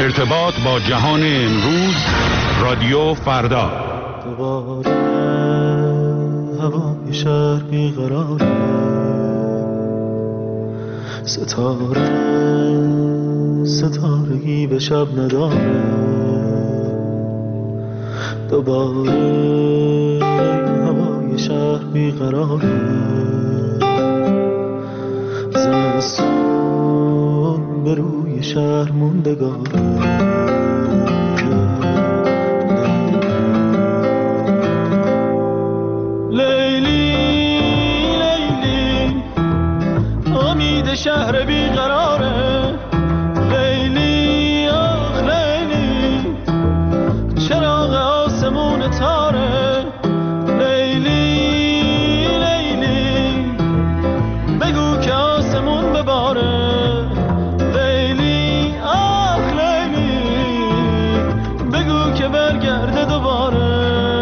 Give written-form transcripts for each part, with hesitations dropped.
ارتباط با جهان امروز، رادیو فردا. دوباره هوای شهر بیقراره، ستارگی به شب نداره. دوباره هوای شهر بیقراره، زمستون به روی شهر موندگاره. شهر بیقراره، لیلی آخ لیلی، چراغ آسمون تاره. لیلی لیلی، بگو که آسمون بباره. لیلی آخ لیلی، بگو که برگرده دوباره.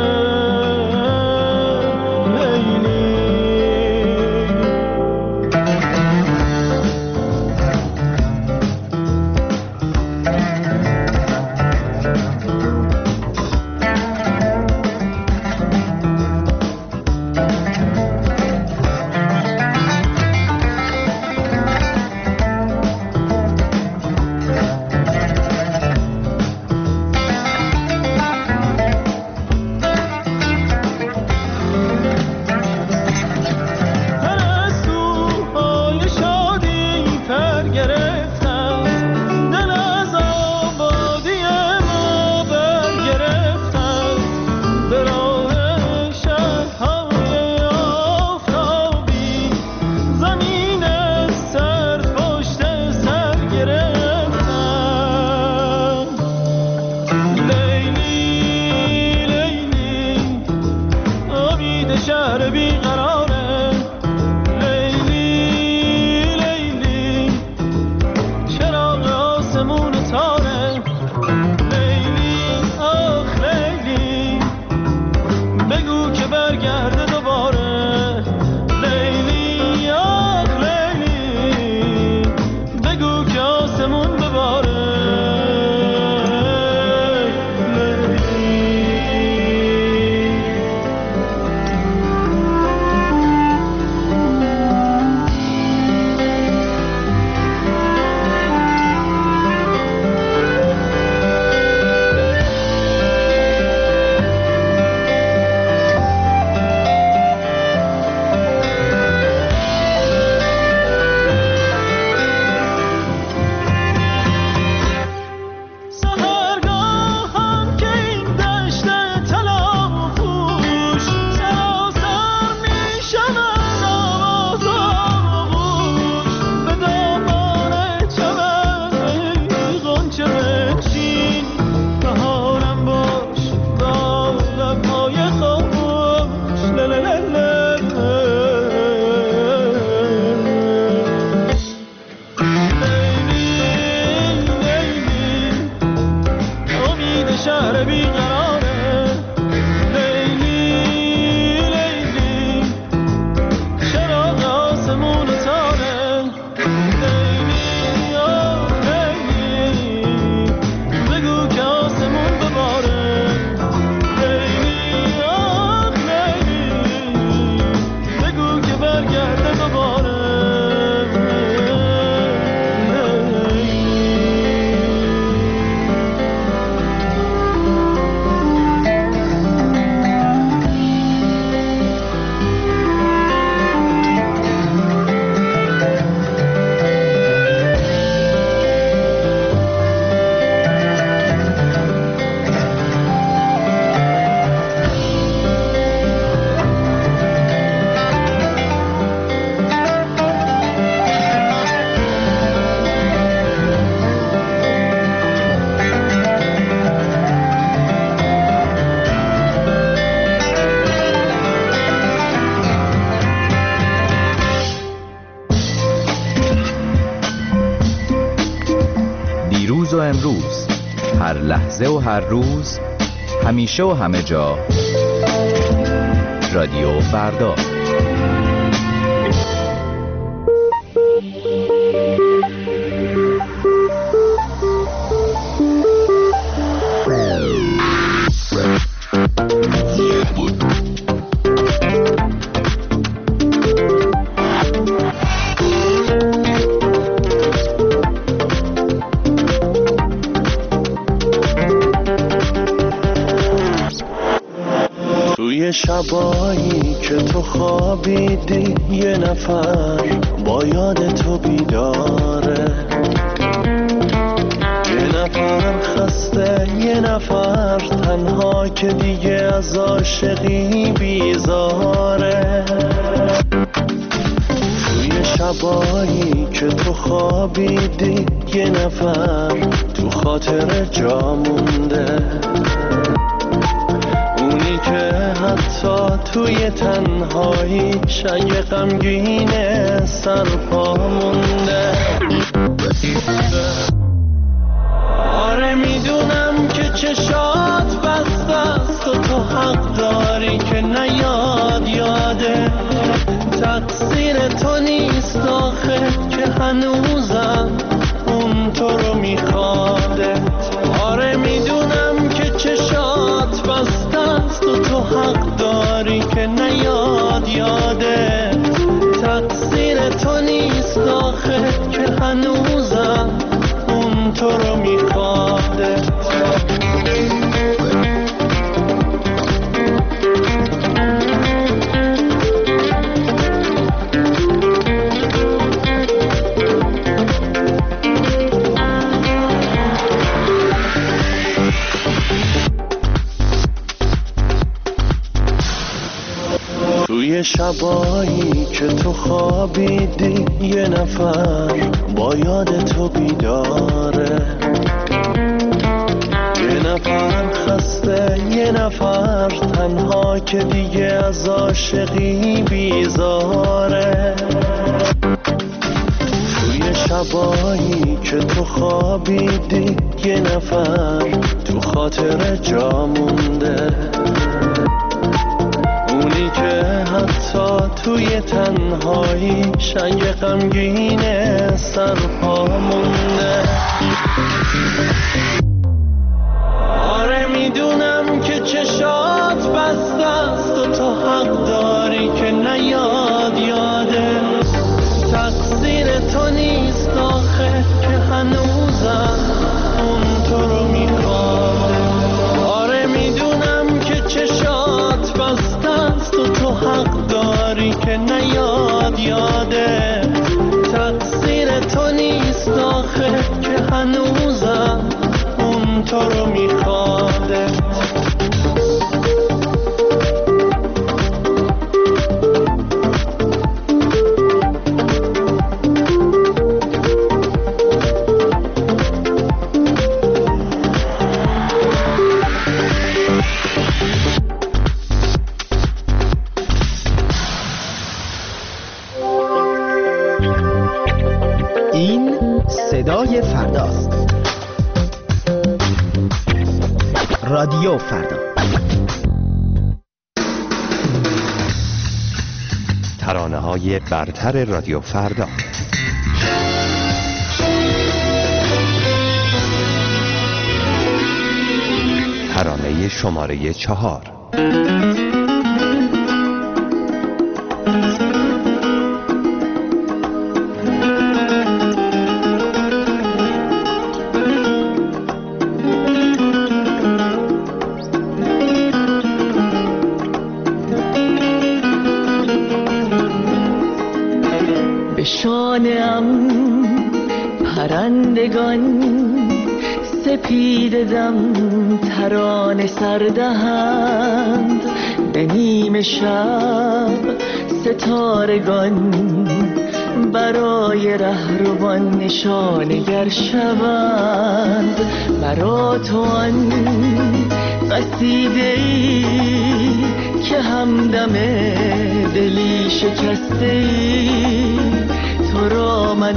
امروز، هر لحظه و هر روز، همیشه و همه جا، رادیو فردا. شبایی که تو خوابیدی یه نفر با یاد تو بیداره، یه نفر خسته یه نفر تنها که دیگه از عاشقی بیزاره. توی شبایی که تو خوابیدی یه نفر تو خاطر جا مونده، اونی که حتی توی تنهایی شنگ غمگینه سر پا مونده. آره میدونم که چشات بسته است و تو حق داری که نیاد یاده، تقصیر تو نیست آخه که هنوزم اون تو رو میخواده. آره میدونم که چشات بسته است و تو حق داری که نیاد یاده، تقصیر تو نیست آخه که هنوزم اون تو رو میخواده. توی شبایی که تو خوابیدی یه نفر با یاد تو بیداره، یه نفر خسته یه نفر تنها که دیگه از عاشقی بیزاره. توی شبایی که تو خوابیدی یه نفر تو خاطر جا مونده، اونی که حتی توی تنهایی شنگ غمگینه سر پا مونده. آره میدونم که چشات بسته است و تو حق داری که نیاد یاده، تقصیر تو نیست آخه که هنوزم اون تو رو میخواده. آره میدونم که چشات بسته است و تو حق داری که نیاد یاده، تقصیر تو نیست آخه که هنوزم اون تو رو میخواده. این صدای فرداست. رادیو فردا. ترانه‌های برتر رادیو فردا. ترانه شماره 4. به شانه‌ام پرندگان سپیده دم ترانه سردهند، به نیم شب ستارگان برای رهروان نشانگر شوند. مرا تو آن قصیده‌ای که همدم دلی شکسته‌ای، تو را من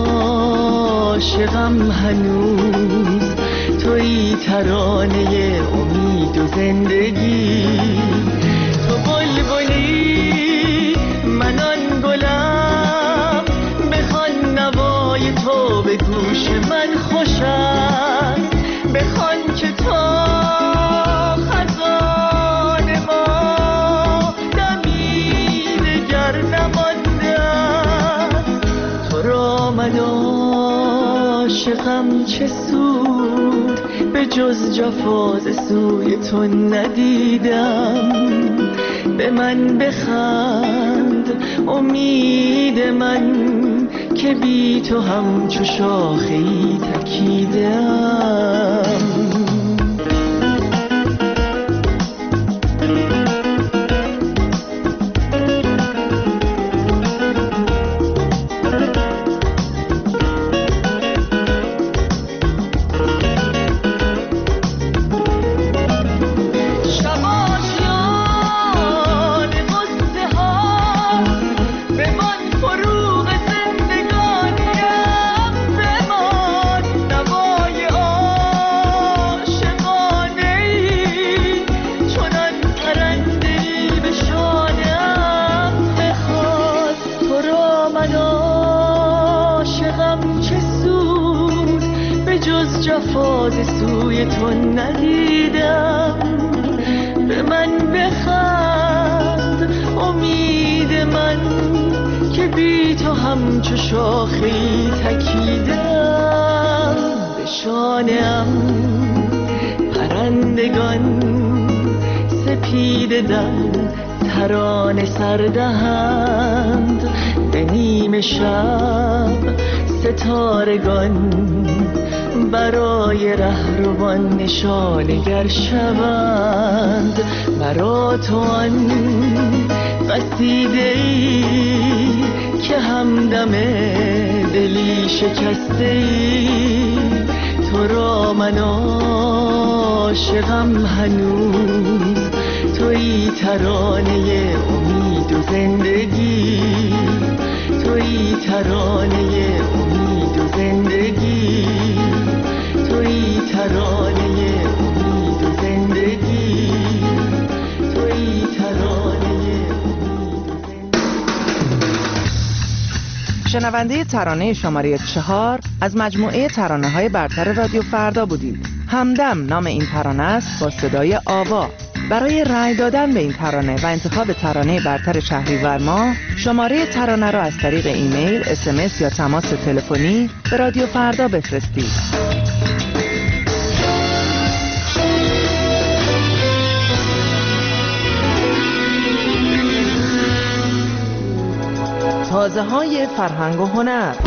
عاشقم هنوز، تویی ترانه امید و زندگی. تو بلبلی من آن گلم، بخوان نوای تو به گوش من خوش است، بخوان که تا خزان ما دمی دگر نمانده است. تو را من عاشقم چه سود، به جز جفا ز سوی تو ندیدم. به من بخند امید من که بی تو همچو شاخه‌ای تکیدم. جفاز سوی تو ندیدم. به من بخند امید من که بی تو همچو شاخه‌ای تکیدم. به شانه‌ام پرندگان سپیده دم ترانه سردهند. به نیم شب ستارگان برای رهروان نشانگر شوند. مرا تو آن قصیده‌ای که همدم دلی شکسته‌ای. تو را من عاشقم هنوز، تویی ترانه امید و زندگی. تویی ترانه امید و زندگی. تویی ترانه امید و زندگی. تویی ترانه امید و زندگی. شنونده ترانه شماره 4 از مجموعه ترانه‌های برتر رادیو فردا بودید. همدم نام این ترانه است با صدای آوا. برای رأی دادن به این ترانه و انتخاب ترانه برتر شهریور ماه شماره ترانه را از طریق ایمیل، SMS یا تماس تلفنی به رادیو فردا بفرستید. تازه‌های فرهنگ و هنر.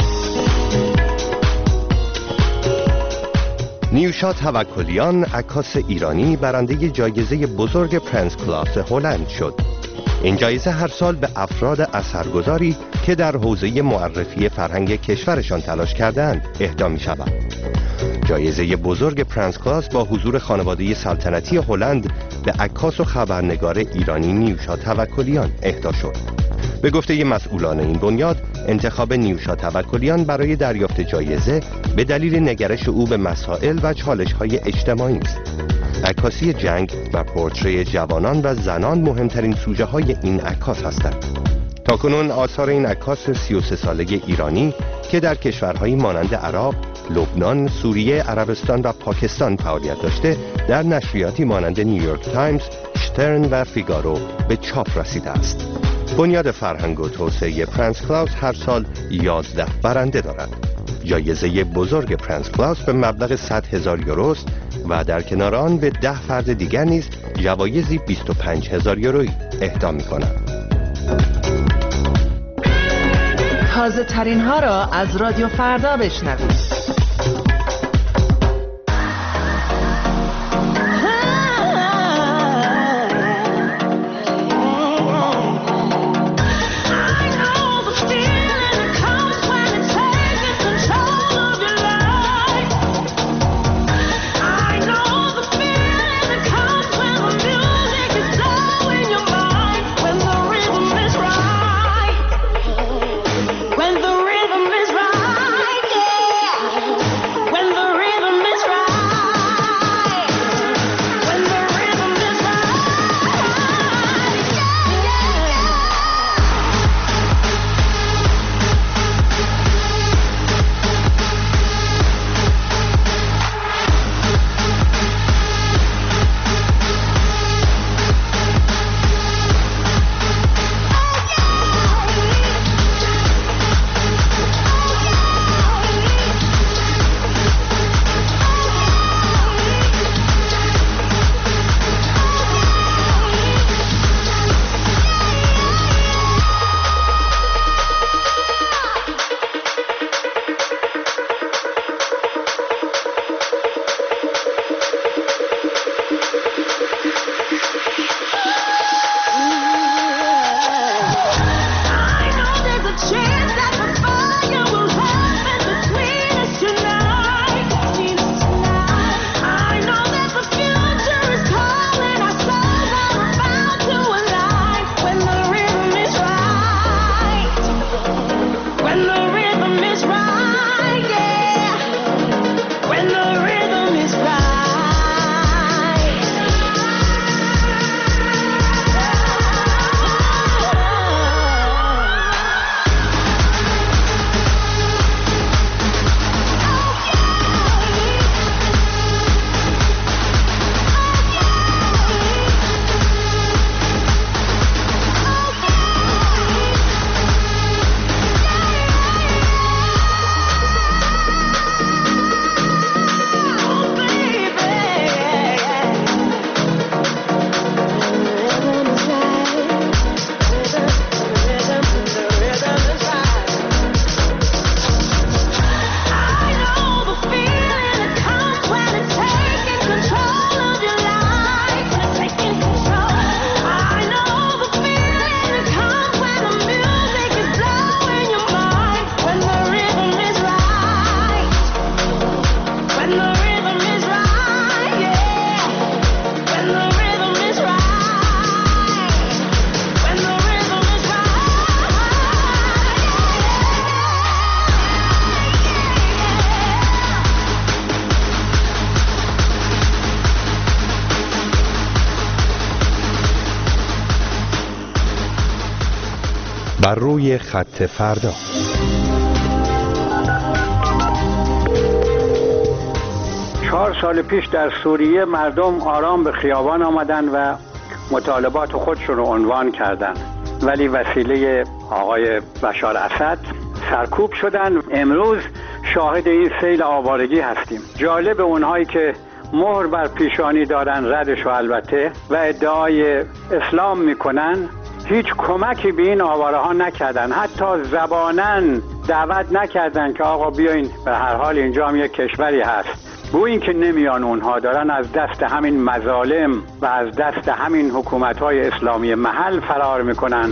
نیوشا توکلیان عکاس ایرانی برنده جایزه بزرگ پرنس کلاس هلند شد. این جایزه هر سال به افراد اثرگذاری که در حوزه معرفی فرهنگ کشورشان تلاش کردند اهدا می شود. جایزه بزرگ پرنس کلاس با حضور خانواده سلطنتی هلند به عکاس و خبرنگار ایرانی نیوشا توکلیان اهدا شد. به گفته مسئولان این بنیاد، انتخاب نیوشا توکلیان برای دریافت جایزه به دلیل نگرش او به مسائل و چالش‌های اجتماعی است. عکاسی جنگ و پورتری جوانان و زنان مهمترین سوژه‌های این عکاس هستند. تاکنون آثار این عکاس 33 ساله ایرانی که در کشورهایی مانند عراق، لبنان، سوریه، عربستان و پاکستان فعالیت داشته، در نشریاتی مانند نیویورک تایمز، شترن و فیگارو به چاپ رسیده است. بنیاد فرهنگ و توسعه پرنس کلاوس هر سال 11 برنده دارد. جایزه بزرگ پرنس کلاوس به مبلغ 100,000 یورو است و در کنار آن به 10 فرد دیگر نیز جوایزی 25,000 یورویی اهدا می‌کند. تازه ترین ها را از رادیو فردا بشنوید. When the rhythm is right, yeah. بر روی خط فردا. چهار سال پیش در سوریه مردم آرام به خیابان آمدن و مطالبات خودشون رو عنوان کردن، ولی وسیله آقای بشار اسد سرکوب شدن. امروز شاهد این سیل آوارگی هستیم. جالب اونهایی که مهر بر پیشانی دارن، ردش و البته، و ادعای اسلام میکنن، هیچ کمکی به این آواره ها نکردن. حتی زبانن دعوت نکردن که آقا بیاین، به هر حال اینجا هم یک کشوری هست. بو این که نمیان اونها، دارن از دست همین مظالم و از دست همین حکومت‌های اسلامی محل فرار میکنن.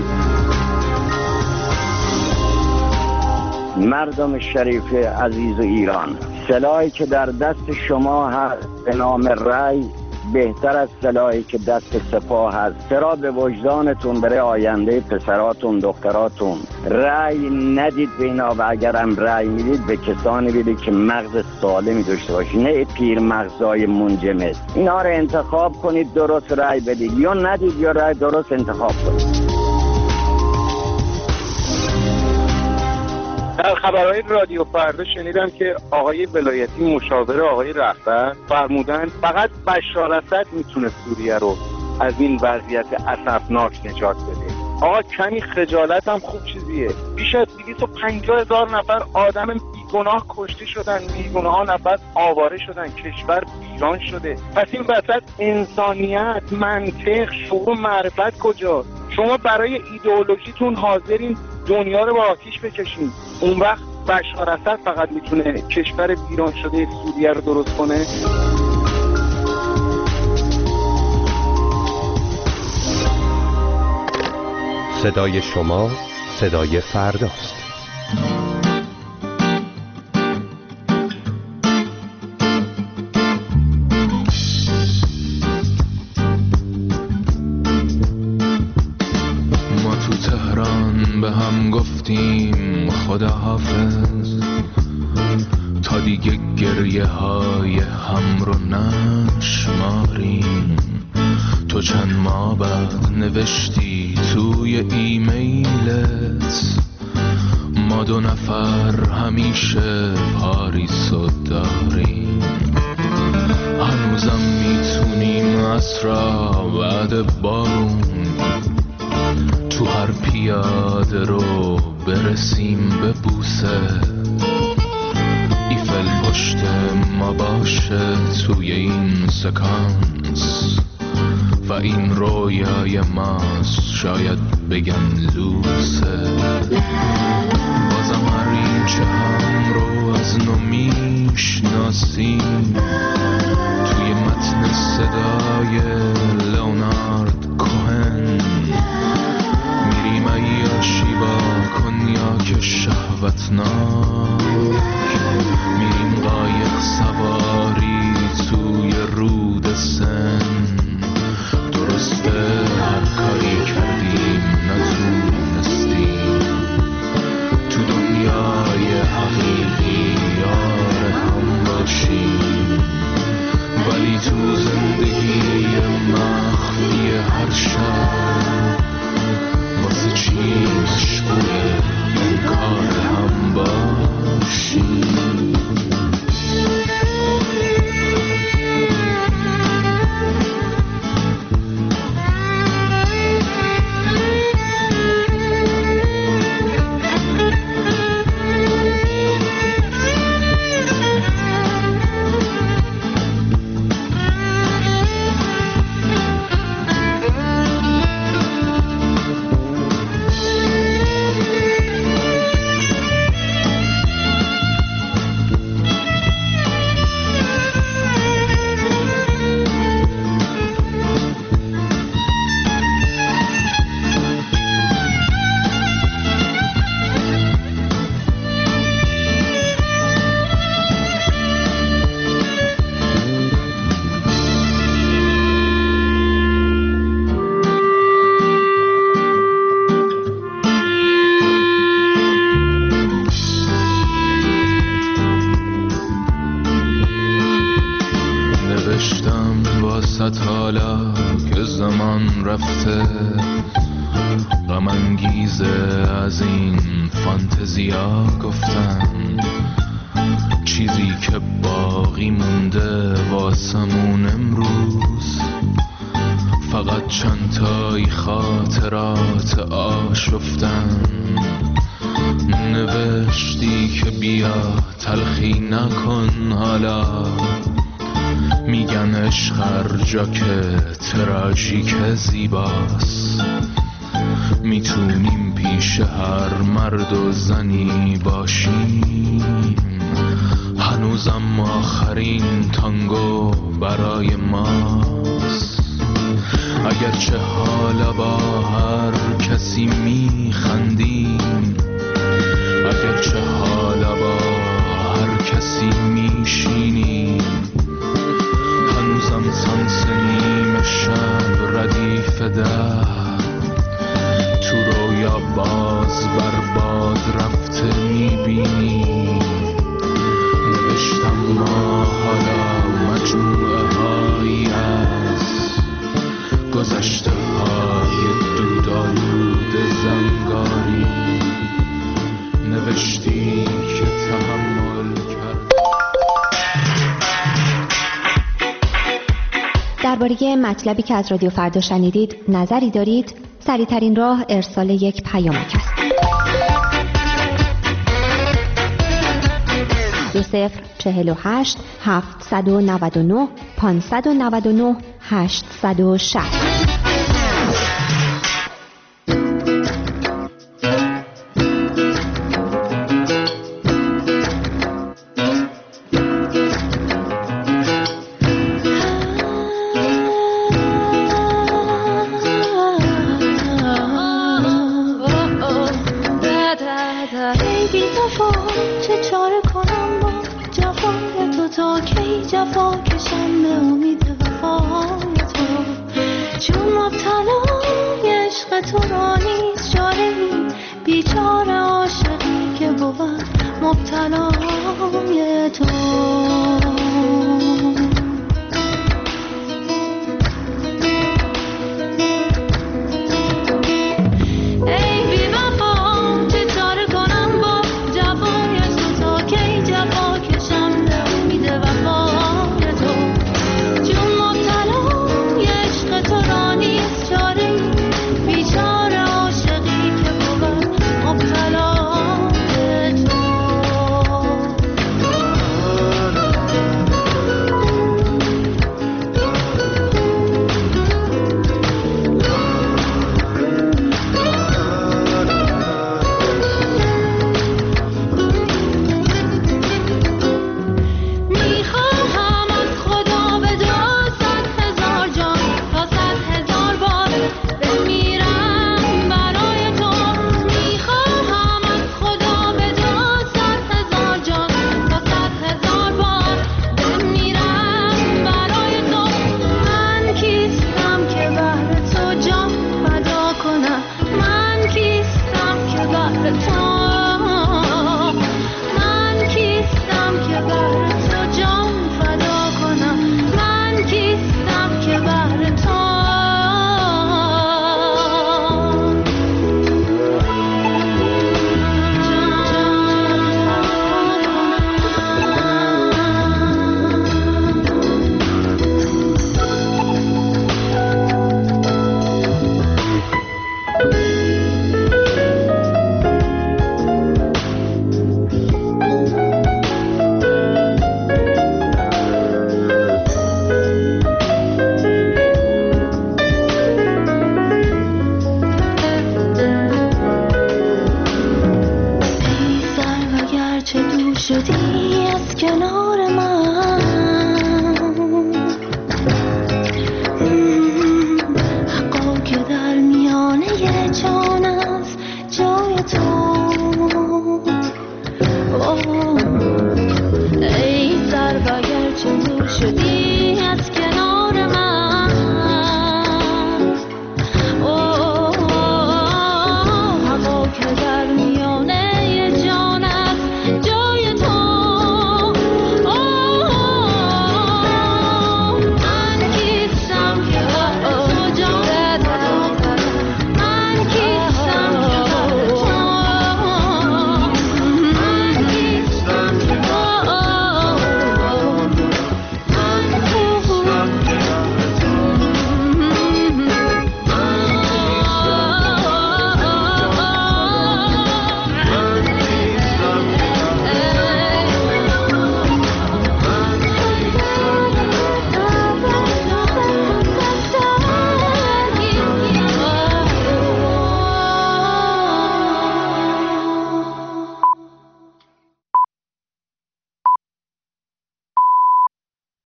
مردم شریف عزیز ایران، سلاحی که در دست شما هست به نام رأی بهتر از سلاحی که دست سپاه هست. چرا به وجدانتون برای آینده پسراتون دختراتون رأی ندید به اینا، و اگرم رأی میدید به کسانی بدید که مغز سالمی داشته باشید، نه پیر مغزای منجمد. اینا رو انتخاب کنید، درست رأی بدید، یا ندید یا رأی درست انتخاب کنید. در خبرهای رادیو فردا شنیدم که آقای ولایتی مشاور آقای رهبر فرمودن فقط بشار اسد میتونه سوریه رو از این وضعیت اسفناک نجات بده. آقا کمی خجالت هم خوب چیزیه. بیش از 250,000 نفر آدم بیگناه کشته شدن، میلیون ها نفر آواره شدن، کشور ویران شده. پس این وسط انسانیت، منطق، شعور و معرفت کجا؟ شما برای ایدئولوژیتون حاضرین دنیا رو با آتیش بکشین. اون وقت بشار اسد فقط میتونه کشور ویران شده سوریه رو درست کنه. صدای شما صدای فرداست. خداحافظ تا دیگه گریه های هم رو نشماریم. تو چند ماه بعد نوشتی توی ایمیلت ما 2 نفر همیشه پاریسو داریم. هنوزم میتونیم عصرا بعد بارون تو هر پیاده رو برسیم به بوسه. ایفل پشت ما باشه توی این سکانس و این رویای ماست، شاید بگن لوسه. بازم هر این چه هم رو از نو میشناسیم توی متن صدای لئونارد کوهن. میریم عیاشی با کنیاک شهوتناک، میریم قایق سواری توی رود سن. درسته هر کاری کردیم نتونستیم تو دنیای حقیقی یار هم باشیم، ولی تو زندگی مخفی هر شب واسه چی مشغول این کار هم باشیم. غم انگیزه از این فانتزیا گفتم، چیزی که باقی مونده واسمون امروز فقط چند تایی خاطرات آشفتن. نوشتی که بیا تلخی نکن، حالا میگن عشق هر جا که تراژیک زیباست، میتونیم پیش هر مرد و زنی باشیم. هنوزم آخرین تانگو برای ماست، اگرچه حالا با هر کسی میخندیم، اگرچه حالا با هر کسی میشینیم، هنوزم سانس نیمه شب ردیف ده تو رویا باز بر باد رفته میبینیم. نوشتم ما حالا مجموعه هایی از گذشته های دودالود زنگاری، نوشتی که تحمل کرد. درباره مطلبی که از رادیو فردا شنیدید نظری دارید؟ سریع‌ترین راه ارسال یک پیامک است. 2048 799 599 860. مبتلای تو